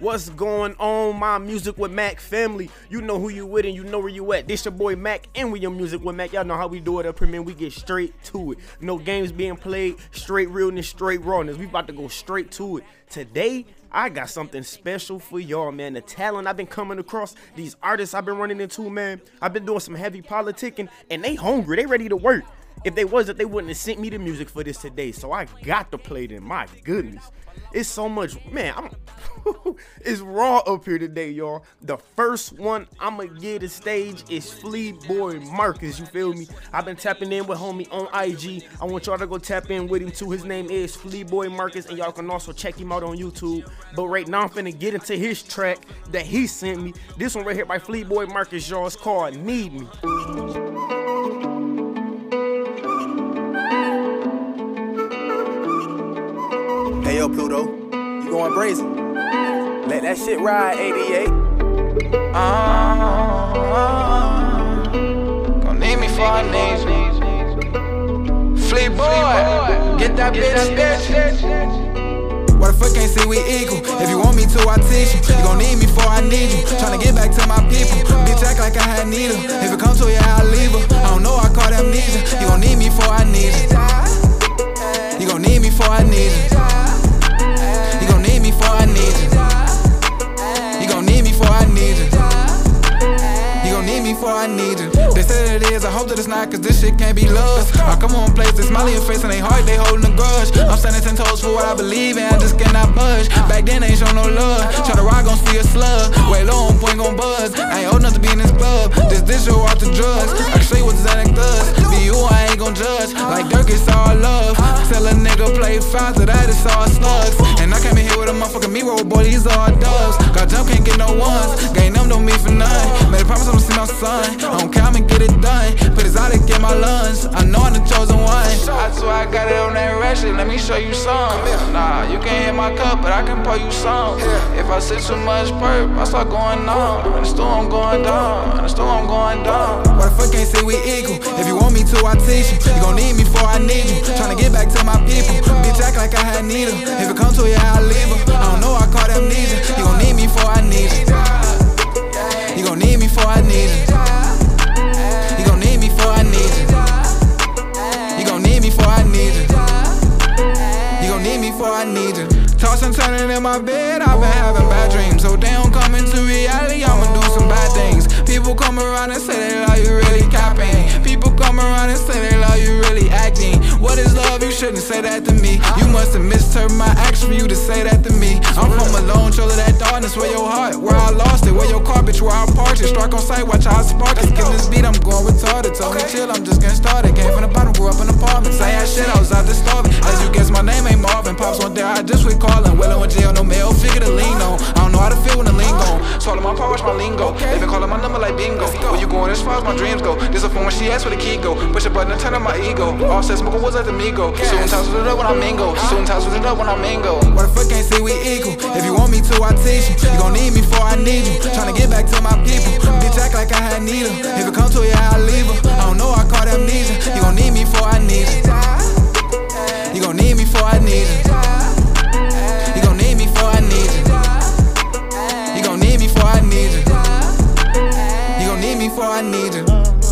What's going on, my Music with Mac family? You know who you with and you know where you at. This your boy Mac and we your Music with Mac. Y'all know how we do it up here, man. We get straight to it. No games being played, straight realness, straight rawness. We about to go straight to it. Today, I got something special for y'all, man. The talent I've been coming across, these artists I've been running into, man. I've been doing some heavy politicking and they hungry, they ready to work. If they wasn't, they wouldn't have sent me the music for this today. So I got to play them. My goodness. It's so much, man. It's raw up here today, y'all. The first one I'ma give the stage is Fleeboy Marcus. You feel me? I've been tapping in with homie on IG. I want y'all to go tap in with him too. His name is Fleeboy Marcus, and y'all can also check him out on YouTube. But right now I'm finna get into his track that he sent me. This one right here by Fleeboy Marcus, y'all. It's called Need Me. Hey yo, Pluto, you going brazen? Let that shit ride, 88. Gon' need me for a knees. Fleeboy, get that bitch. Why the fuck can't say we equal? If you want me to, I teach you. You gon' need me before I need you. Tryna get back to my people. Bitch act like I had need her. If it comes to it, yeah, I'll leave her. I don't know, I call that amnesia. You gon' need me before I need you. You gon' need me before I need you. You gon' need me before I need you. You gon' need me before I need you. You gon' need me before I need you. They say that it is, I hope that it's not, cause this shit can't be love. I come on place, they smile in your face and they heart, they holding a grudge. I'm standing 10 toes for what I believe in, I just cannot budge. Back then they ain't show no love. Try to ride, gon' see a slug. Way low on point, gon' buzz. I ain't old enough to be in this club. This show off the drugs. I can show you what this addict does. Be you, I ain't gon' judge. Like Dirk, it's all love. Tell a nigga play fast, that it's all slugs. And I came in here with a motherfucking mirror, boy, these all dubs. Got jump, can't get no ones. Gain them, don't mean for none. Made a promise I'ma see my son. I don't care, I'ma get it done. Put his out in my lungs. I know I'm the chosen one. I swear I got it on that ratchet, let me show you some. Nah, you can't hit my cup, but I can pour you some. If I sit too much perp, I start going on. In the store I'm going down, in the store I'm going down. Why the fuck can't say we equal? If you want me to, I teach you. You gon' need me before I need you. Tryna get back to my people. Bitch act like I had need her. If it comes to it, yeah, I'll leave her. I don't know, I call that amnesia. You gon' need me before I need you. You gon' need me before I need you. You gon' need me before I need you. You gon' need me before I need you. You gon' need me before I need you. Tossing, turning in my bed, I've been having bad dreams. So they don't come into reality, I'ma do some bad things. People come around and say they love you, really capping. People come around and say they love you, really acting. What is love? You shouldn't say that to me. You must have misinterpreted my action for you to say that to me. I'm from a lone shoulder, that darkness, where your heart, where I lost it, where your car, bitch, where I parked it. Strike on sight, watch how I spark it. Kill this beat, I'm going retarded. Told me chill, I'm just getting started. Came from the bottom, grew up in apartments. I had shit, I was out there starving. As you guess, my name ain't Marvin. Pops one there, I just quit calling. Well, I went jail, no mail, figure to lean on. I don't know how to feel when the lean gone. Swallow my power, watch my lingo. They been calling my number like bingo. Where you going as far as my dreams go? This a phone when she asks where the key go. Push a button and turn on my ego. Offset smoking woods like the Migo. Soon times with it up when I mingle. Soon times with it up when I mingle. Why the fuck can't say we equal? If you want me to, I teach you. You gon' need me before I need you. Tryna get back to my people. Bitch act like I had need her. If it comes to it, yeah, I'll leave her. I don't know, I call that amnesia. You gon' need me before I need you. You gon' need me before I need you. You gon' need me before I need you. You gon' need me before I need you. You gon' need me before I need you.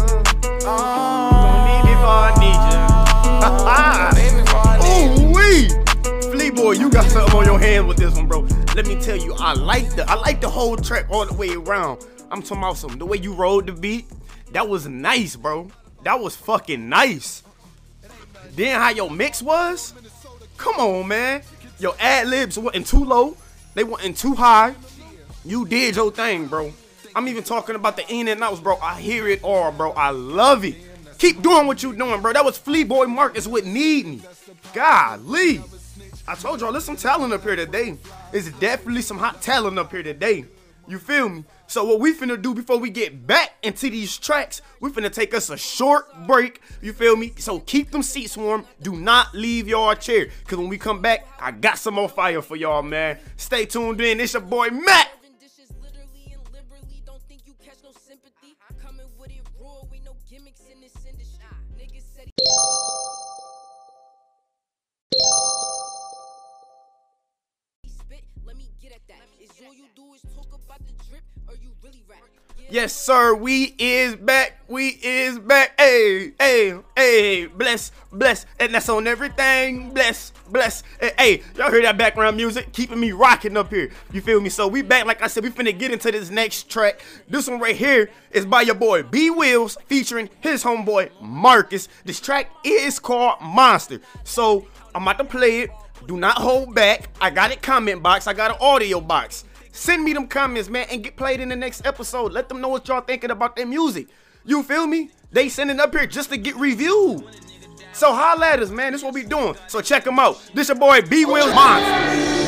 Ooh-wee! Fleeboy, you got something on your hands with this one, bro. Let me tell you, I like the whole track all the way around. I'm talking about the way you rolled the beat. That was nice, bro. That was fucking nice. Then how your mix was? Come on, man. Your ad-libs wasn't too low. They wasn't too high. You did your thing, bro. I'm even talking about the in and outs, bro. I hear it all, bro. I love it. Keep doing what you doing, bro. That was Fleeboy Marcus with Need Me. Golly. I told y'all there's some talent up here today. There's definitely some hot talent up here today. You feel me? So what we finna do before we get back into these tracks, we finna take us a short break. You feel me? So keep them seats warm. Do not leave your chair. Cause when we come back, I got some more fire for y'all, man. Stay tuned in. It's your boy Mac. Let me Yes, sir. We is back. We is back. Hey, hey, hey. Bless, bless. And that's on everything. Bless, bless. Hey, y'all hear that background music? Keeping me rocking up here. You feel me? So we back. Like I said, we finna get into this next track. This one right here is by your boy B Wills featuring his homeboy Marcus. This track is called Monster. So I'm about to play it. Do not hold back. I got it comment box. I got an audio box. Send me them comments, man, and get played in the next episode. Let them know what y'all thinking about their music. You feel me? They sending up here just to get reviewed. So holla at us, man. This is what we doing. So check them out. This your boy B Wills Monster.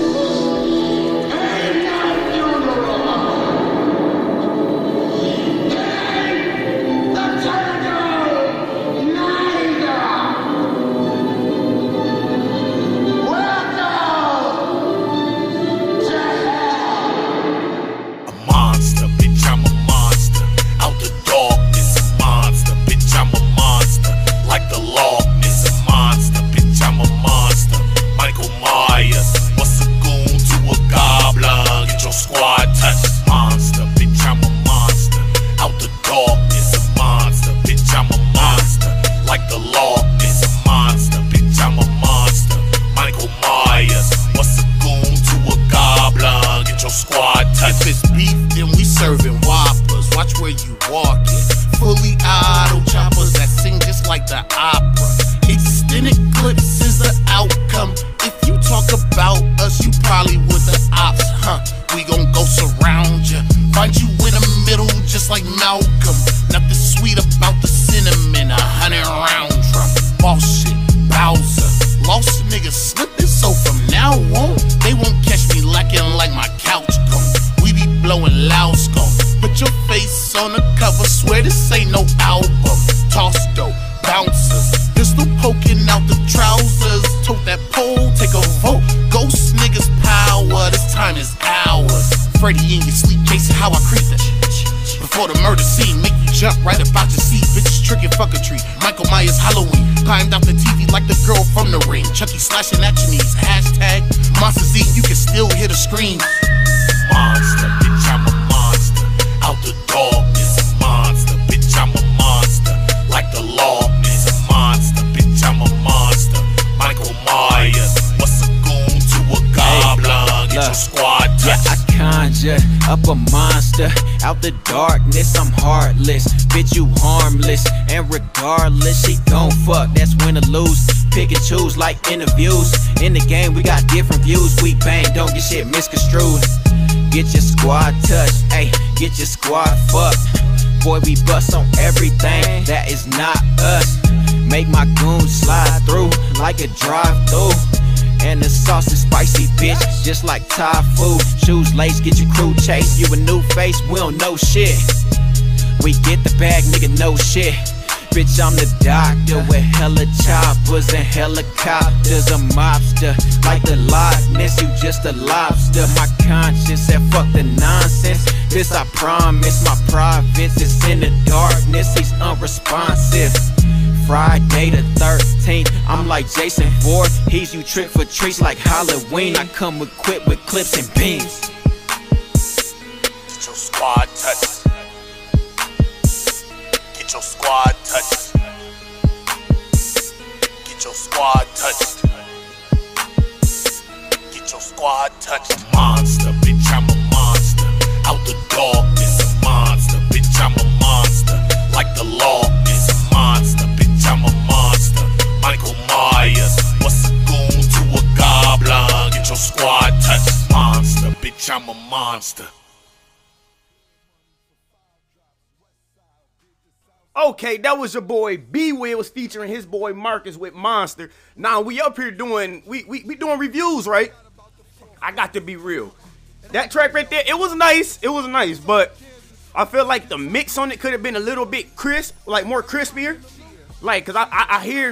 Chucky slashing at your knees. Hashtag monsters eating, you can still hear the scream. Monster, bitch, I'm a monster. Out the darkness, a monster. Bitch, I'm a monster. Like the Loch-Ness, a monster. Bitch, I'm a monster. Michael Myers, what's a goon to a goblin? Get your squad touched. Yeah, I conjure up a monster. Out the darkness, I'm heartless. Bitch, you harmless. And regardless, she gon' fuck. That's win or lose. Pick and choose like interviews. In the game, we got different views. We bang, don't get shit misconstrued. Get your squad touched, ayy, get your squad fucked. Boy, we bust on everything that is not us. Make my goons slide through like a drive-through. And the sauce is spicy, bitch, just like Thai food. Shoes lace, get your crew chase. You a new face, we don't know shit. We get the bag, nigga, no shit. Bitch, I'm the doctor with hella choppers and helicopters. A mobster, like the Loch Ness, you just a lobster. My conscience said fuck the nonsense. This I promise, my province is in the darkness. He's unresponsive. Friday the 13th, I'm like Jason Voorhees. You trick for treats like Halloween. I come equipped with clips and beams. Get your squad touched. Get your squad touched. Get your squad touched. Get your squad touched. A monster, bitch, I'm a monster. Out the darkness, a monster. Bitch, I'm a monster. Like the Loch-Ness, a monster. Bitch, I'm a monster. Michael Myers, what's a goon to a goblin? Get your squad touched. Monster, bitch, I'm a monster. Okay, that was your boy B Wills featuring his boy Marcus with Monster. Now we up here doing we doing reviews, right? I got to be real. That track right there, it was nice, but I feel like the mix on it could have been a little bit crisp, like more crispier. Like, cause I hear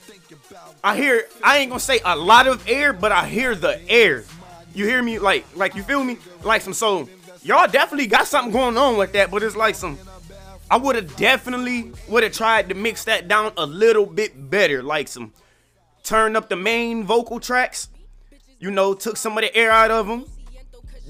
I ain't gonna say a lot of air, but I hear the air. You hear me? Like you feel me? Like some so y'all definitely got something going on with that, but it's like some I would have definitely tried to mix that down a little bit better, like some turn up the main vocal tracks, you know, took some of the air out of them,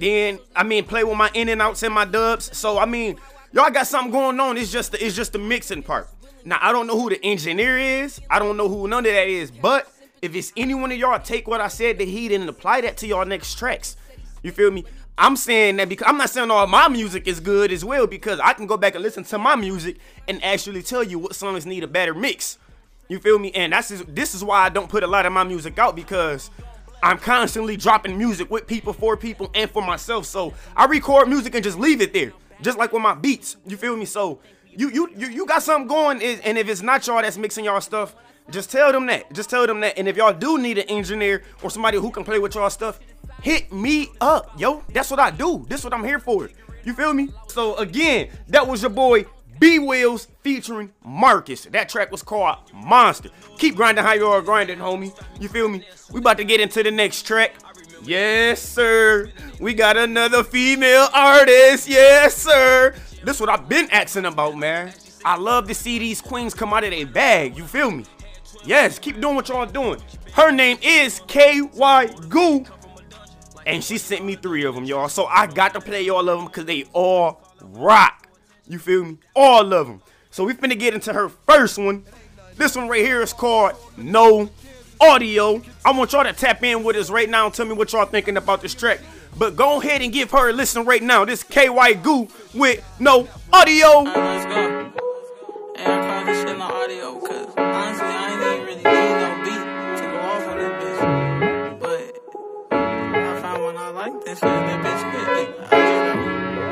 Then, I mean, play with my in and outs and my dubs. So, I mean, y'all got something going on. It's just the mixing part. Now, I don't know who the engineer is. I don't know who none of that is. But if it's any one of y'all, take what I said to heat and apply that to y'all next tracks. You feel me? I'm saying that because I'm not saying all my music is good as well, because I can go back and listen to my music and actually tell you what songs need a better mix. You feel me? And this is why I don't put a lot of my music out, because I'm constantly dropping music with people, for people, and for myself. So I record music and just leave it there, just like with my beats. You feel me? So you got something going, and if it's not y'all that's mixing y'all stuff, just tell them that. Just tell them that. And if y'all do need an engineer or somebody who can play with y'all stuff, hit me up, yo. That's what I do. This is what I'm here for. You feel me? So again, that was your boy B Wills featuring Marcus. That track was called Monster. Keep grinding how you are grinding, homie. You feel me? We about to get into the next track. Yes, sir. We got another female artist. Yes, sir. This is what I've been asking about, man. I love to see these queens come out of their bag. You feel me? Yes, keep doing what y'all doing. Her name is KY Goo, and she sent me 3 of them, y'all. So I got to play all of them because they all rock. You feel me? All of them. So we finna get into her first one. This one right here is called No Audio. I want y'all to tap in with us right now and tell me what y'all thinking about this track. But go ahead and give her a listen right now. This KY Goo with No Audio. Let's go. And I call this shit No Audio because honestly, I ain't even really need no beat to go off on this bitch. But I found one I like this shit. That bitch good.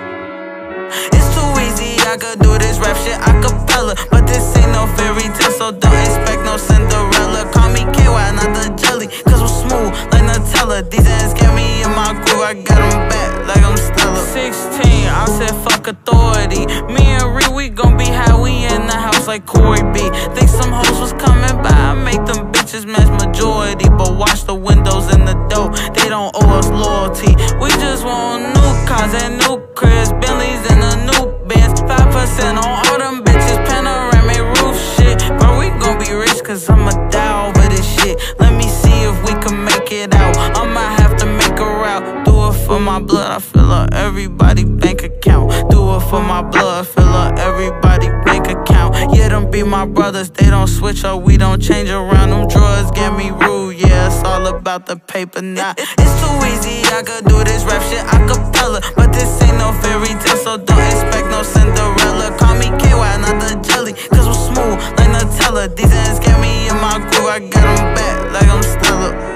It's too easy, I could do this rap shit a cappella. But this ain't no fairy tale, so don't expect no Cinderella. Call me KY, not the jelly, cause we're smooth like Nutella. These ends get me in my groove, I got them back like I'm Stella. 16, I said fuck authority. Me and Ree, we gon' be how we in the house like Corey B. Think some hoes was coming by, I make them bitches match majority. But watch the windows in the door, they don't owe us loyalty. We just want new cars and new cribs, Bentleys and a new Benz. 5% on all them bitches, panoramic roof shit. But we gon' be rich cause I'ma die over this shit. Let me see if we can make it out, I might have to make a route. Do it for my blood, I fill up everybody bank account. Do it for my blood, fill up everybody bank account. Yeah, them be my brothers, they don't switch up, we don't change around. Them drugs get me rude, yeah, it's all about the paper now. It's too easy, I could do this rap shit a cappella. But this ain't no fairy tale, so don't expect no Cinderella. Call me KY, not the jelly, cause we're smooth like Nutella. These ends get me in my groove, I got them back like I'm Stella.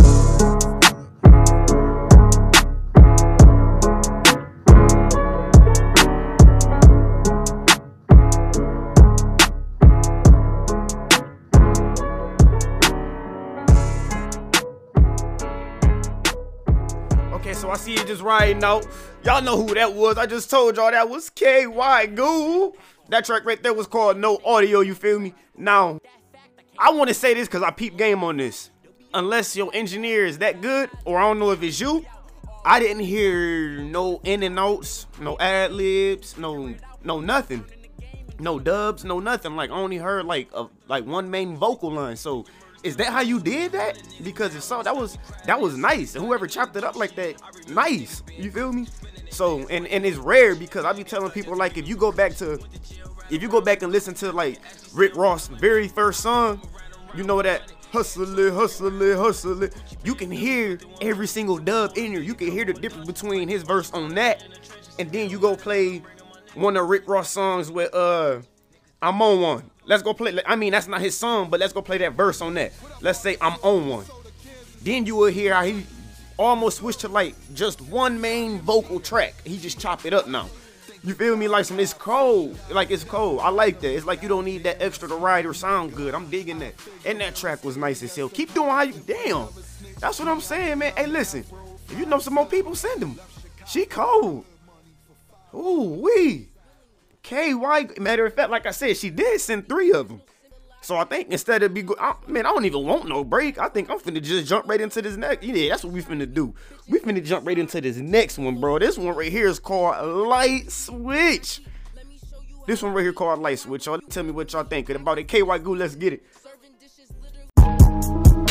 Okay, so I see it just riding out. Y'all know who that was. I just told y'all that was KY Goo. That track right there was called No Audio, you feel me? Now, I want to say this because I peep game on this. Unless your engineer is that good, or I don't know if it's you, I didn't hear no in and outs, no ad libs, no nothing. No dubs, no nothing. Like, I only heard like one main vocal line. So is that how you did that? Because if so, that was nice. And whoever chopped it up like that, nice. You feel me? So and it's rare, because I be telling people, like, if you go back and listen to like Rick Ross' very first song, you know that hustle it, hustle it, hustle it. You can hear every single dub in here. You can hear the difference between his verse on that, and then you go play one of Rick Ross songs with I'm on one. Let's go play. I mean, that's not his song, but let's go play that verse on that. Let's say I'm on one. Then you will hear how he almost switched to like just one main vocal track. He just chopped it up now. You feel me? Like it's cold. Like, it's cold. I like that. It's like you don't need that extra to ride or sound good. I'm digging that. And that track was nice as hell. Keep doing how you. Damn. That's what I'm saying, man. Hey, listen. If you know some more people, send them. She cold. Ooh, wee. KY. Matter of fact, like I said, she did send 3 of them. So I think instead of man, I don't even want no break. I think I'm finna just jump right into this next. Yeah, that's what we finna do. We finna jump right into this next one, bro. This one right here is called Light Switch. This one right here called Light Switch. Y'all tell me what y'all think about it. KY Goo, let's get it.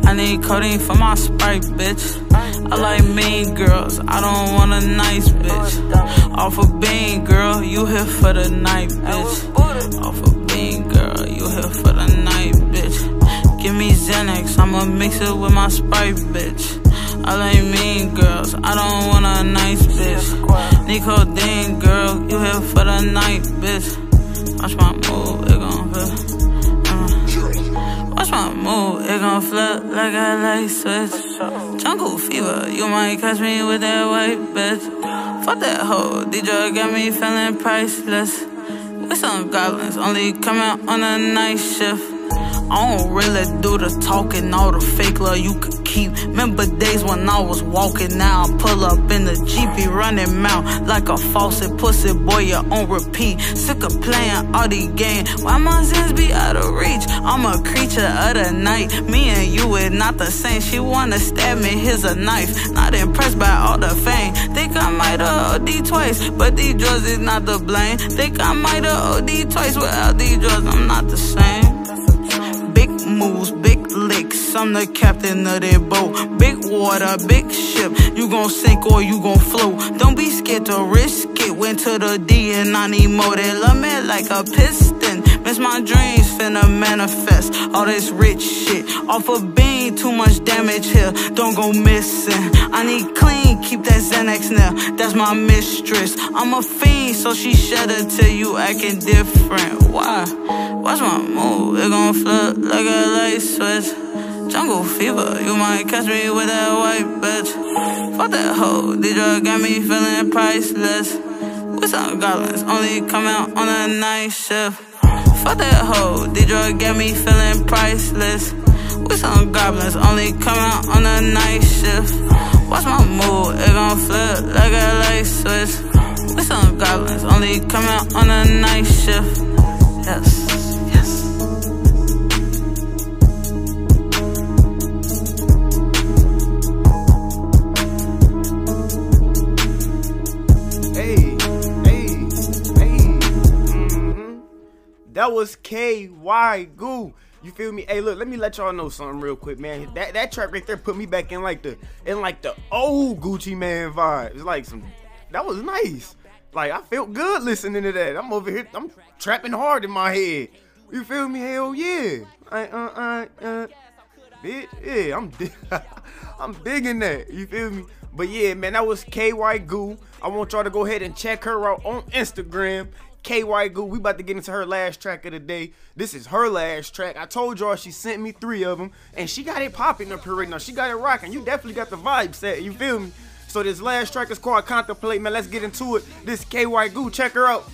I need codeine for my Sprite, bitch. I like mean girls, I don't want a nice bitch. Off a bean, girl, you here for the night, bitch. Off a bean, girl, you here for the night, bitch. Give me Xanax, I'ma mix it with my Sprite, bitch. I like mean girls, I don't want a nice bitch. Need codeine, girl, you here for the night, bitch. Watch my move, it gon' flip. Watch my move, it gon' flip like a light switch. Jungle fever, you might catch me with that white bitch. Fuck that hoe, D-Drug got me feeling priceless. We some goblins, only come out on a night shift. I don't really do the talking, all the fake love you could keep. Remember days when I was walking, now I pull up in the Jeepy, running mouth like a faucet, pussy boy, you on repeat. Sick of playing all these games, why my sins be out of reach? I'm a creature of the night, me and you is not the same. She wanna stab me, here's a knife. Not impressed by all the fame. Think I might have OD twice, but these drugs is not to blame. Think I might have OD twice, without these drugs I'm not the same. Big moves, big licks, I'm the captain of that boat. Big water, big ship, you gon' sink or you gon' float. Don't be scared to risk it, went to the D and I need more. They love me like a piston, miss my dreams, finna manifest all this rich shit. Off a bean, too much damage here, don't go missing. I need clean, keep that Xanax now, that's my mistress. I'm a fiend, so she shed her till you acting different. Why? Watch my move, it gon' flip like a light switch. Jungle fever, you might catch me with that white bitch. Fuck that hoe, D-Drug got me feeling priceless. We some goblins, only come out on a night shift. Fuck that hoe, D-Drug got me feeling priceless. We some goblins, only come out on a night shift. Watch my move, it gon' flip like a light switch. We some goblins, only come out on a night shift. Yes. That was KY Goo. You feel me? Hey, look, let me let y'all know something real quick, man. That track right there put me back in like the old Gucci Mane vibe. It's like that was nice. Like I felt good listening to that. I'm over here, I'm trapping hard in my head. You feel me? Hell yeah. Bitch, yeah, I'm digging that. You feel me? But yeah, man, that was KY Goo. I want y'all to go ahead and check her out on Instagram. KY Goo, we about to get into her last track of the day. This is her last track. I told y'all she sent me 3 of them, and she got it popping up here right now. She got it rocking. You definitely got the vibe set. You feel me? So this last track is called Contemplate, man. Let's get into it. This is KY Goo. Check her out.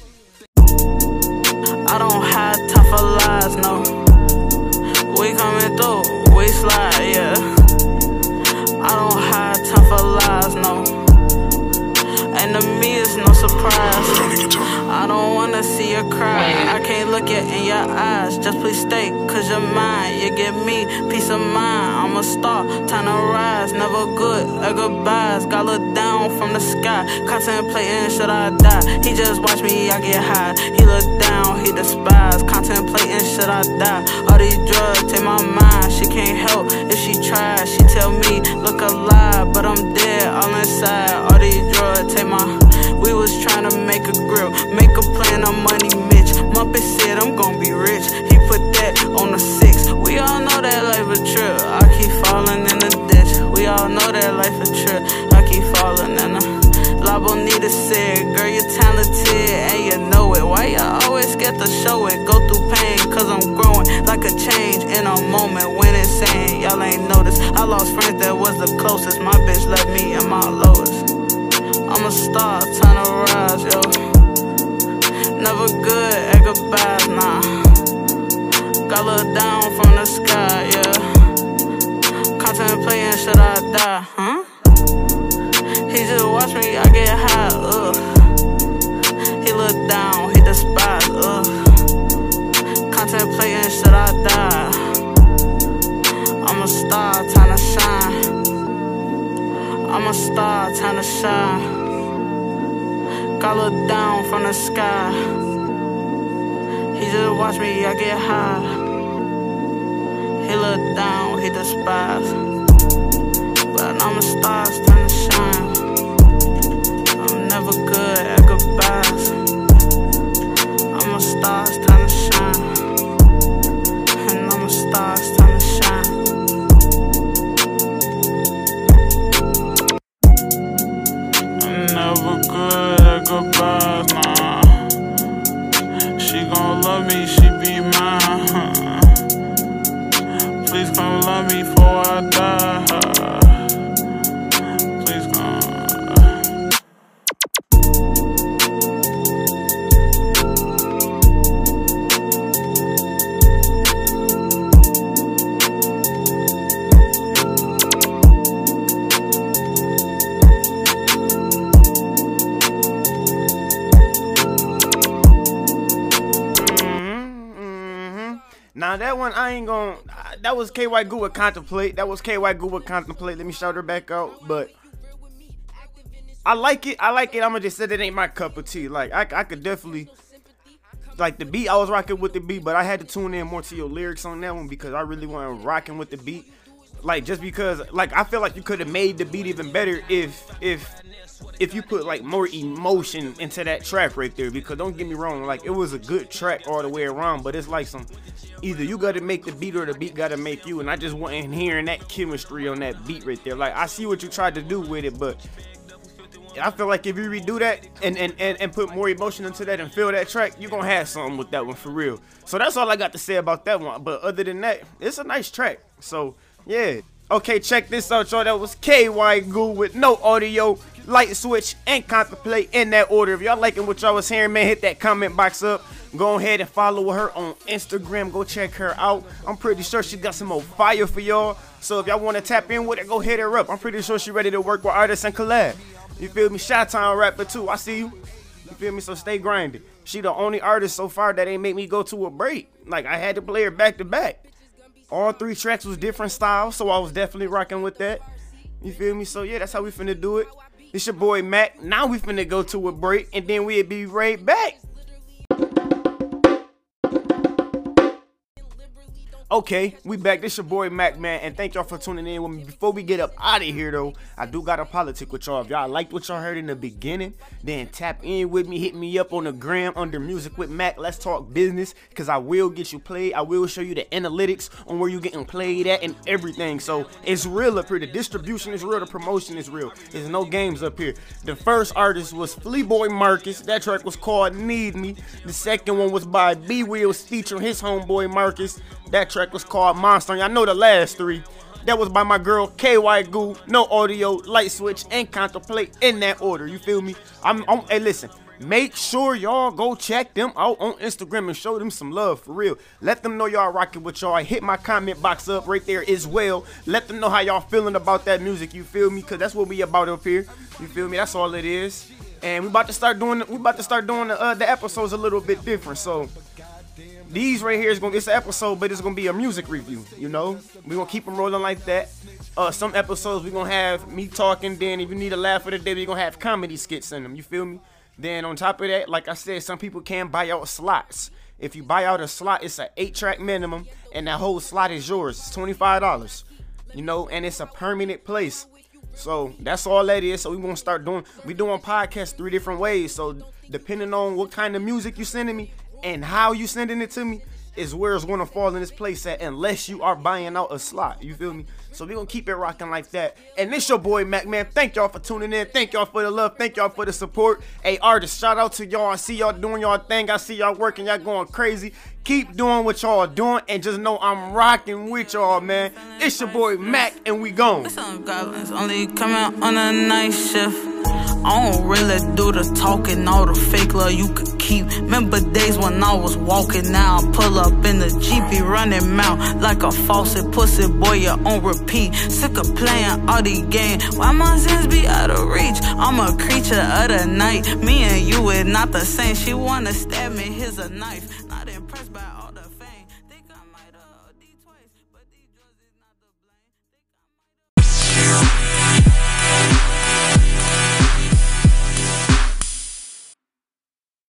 I don't have time for lies, no. We coming through, we slide, yeah. I don't have time for lies, no. And to me it's no surprise. I don't wanna see you cry. I can't look it in your eyes. Just please stay, cause you're mine. You give me peace of mind. I'm a star, time to rise. Never good at goodbyes. Got look down from the sky, contemplating should I die. He just watch me, I get high. He look down, he despise. Contemplating should I die. All these drugs take my mind. She can't help if she tries. She tell me look alive, but I'm dead all inside. All these drugs take my. We was trying to make a grill, make a plan on money, Mitch. Muppet said I'm gon' be rich. He put that on the 6. We all know that life a trip. I keep falling in the ditch. We all know that life a trip. I keep falling in the. La Bonita said, girl, you're talented and you know it. Why you always scared to show it? Go through pain, cause I'm growing like a change in a moment when it's saying y'all ain't noticed. I lost friends that was the closest. My bitch left me in my lowest. I'm a star, time to rise, yo. Never good at goodbyes, nah. Got look down from the sky, yeah. Contemplating should I die, huh? He just watch me, I get high, He look down, he despise, Contemplating should I die. I'm a star, time to shine. I'm a star, time to shine. Got look down from the sky. He just watch me, I get high. He He look down, he despise. But I'm a star, it's time to shine. I'm never good at goodbyes. I'm a star, it's time to shine. And I'm a star, it's time to shine. I'm never good at goodbyes, nah. She gon' love me, she be mine. Please come love me before I die. Please come. Now that one I ain't gon'. That was KY Goo with Contemplate. That was KY Goo with Contemplate. Let me shout her back out. But I like it. I'ma just say that ain't my cup of tea. Like I could definitely like the beat. I was rocking with the beat, but I had to tune in more to your lyrics on that one because I really wasn't rocking with the beat. Like just because like I feel like you could have made the beat even better if you put like more emotion into that track right there. Because don't get me wrong, like it was a good track all the way around, but it's like some either you gotta make the beat or the beat gotta make you, and I just wasn't hearing that chemistry on that beat right there. Like I see what you tried to do with it, but I feel like if you redo that and put more emotion into that and feel that track, you're gonna have something with that one for real. So that's all I got to say about that one. But other than that, it's a nice track. So yeah. Okay, check this out, y'all. That was KY Goo with No Audio, Light Switch, and Contemplate in that order. If y'all liking what y'all was hearing, man, hit that comment box up. Go ahead and follow her on Instagram. Go check her out. I'm pretty sure she got some more fire for y'all. So if y'all want to tap in with her, go hit her up. I'm pretty sure she ready to work with artists and collab. You feel me? Chi-Town rapper too. I see you. You feel me? So stay grinding. She the only artist so far that ain't make me go to a break. Like I had to play her back to back. All 3 tracks was different styles, so I was definitely rocking with that. You feel me? So yeah, that's how we finna do it. It's your boy Mac. Now we finna go to a break, and then we'll be right back. Okay, we back. This your boy Mac, man, and thank y'all for tuning in with me. Before we get up out of here, though, I do got a politic with y'all. If y'all liked what y'all heard in the beginning, then tap in with me. Hit me up on the gram under Music with Mac. Let's talk business, because I will get you played. I will show you the analytics on where you getting played at and everything. So it's real up here. The distribution is real. The promotion is real. There's no games up here. The first artist was Fleaboy Marcus. That track was called Need Me. The second one was by B Wheels featuring his homeboy Marcus. That track was called Monster. Y'all know the last 3. That was by my girl KY Goo, No Audio, Light Switch, and Contemplate in that order. You feel me? Hey, listen. Make sure y'all go check them out on Instagram and show them some love for real. Let them know y'all rocking with y'all. Hit my comment box up right there as well. Let them know how y'all feeling about that music. You feel me? Cause that's what we about up here. You feel me? That's all it is. And we about to start doing the episodes a little bit different. So these right here is gonna, it's an episode, but it's gonna be a music review. You know, we gonna keep them rolling like that. Some episodes we gonna have me talking. Then if you need a laugh of the day, we gonna have comedy skits in them. You feel me? Then on top of that, like I said, some people can buy out slots. If you buy out a slot, it's an 8-track minimum, and that whole slot is yours. It's $25. You know, and it's a permanent place. So that's all that is. So we gonna start doing. We doing podcasts 3 different ways. So depending on what kind of music you sending me and how you sending it to me is where it's gonna fall in this place at, unless you are buying out a slot. You feel me? So we gonna keep it rocking like that. And this your boy Mac, man. Thank y'all for tuning in. Thank y'all for the love. Thank y'all for the support. Hey artists, shout out to y'all. I see y'all doing y'all thing. I see y'all working. Y'all going crazy. Keep doing what y'all doing, and just know I'm rocking with y'all, man. It's your boy Mac, and we gone. Some goblins only come out on a night shift. I don't really do the talking, all the fake love you could keep. Remember days when I was walking, now I pull up in the Jeep, be running mouth like a faucet, pussy boy, you're on repeat. Sick of playing all these games, why my sins be out of reach? I'm a creature of the night, me and you is not the same. She wanna stab me, here's a knife, not impressed by all the fame.